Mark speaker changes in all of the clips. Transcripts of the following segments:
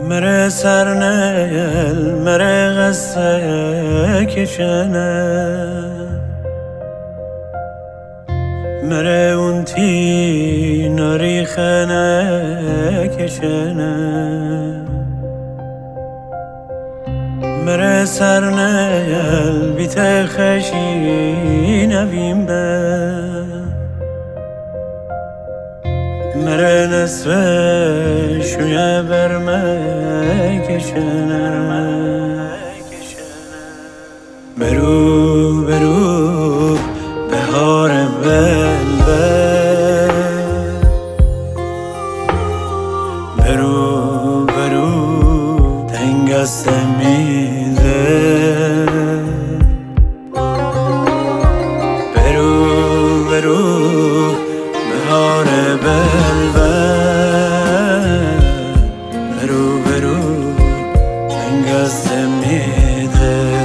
Speaker 1: مره سرنل مره قصه کشنه مره اونتی نریخنه کشنه مره سرنل بیت خشی نویم به مره نصفه شویه برمه کشنه برو برو بهار بلبل برو برو تنگ است میده برو برو بهار بلبل برو برو تنگ است میده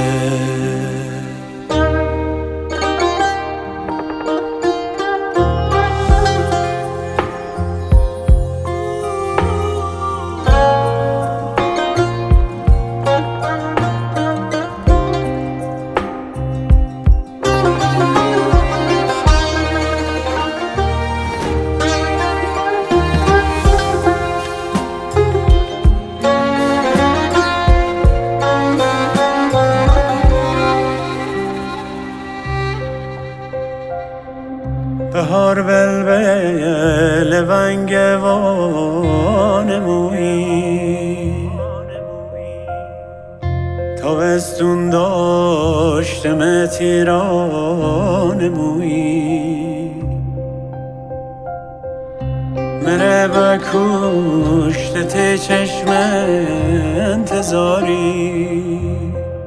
Speaker 1: بهار بلبل ونگوان مویی تابستون داشتم تیران مویی مره بکشت تی چشم انتظاری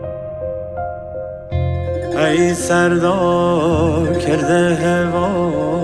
Speaker 1: ای سردا کرده هوا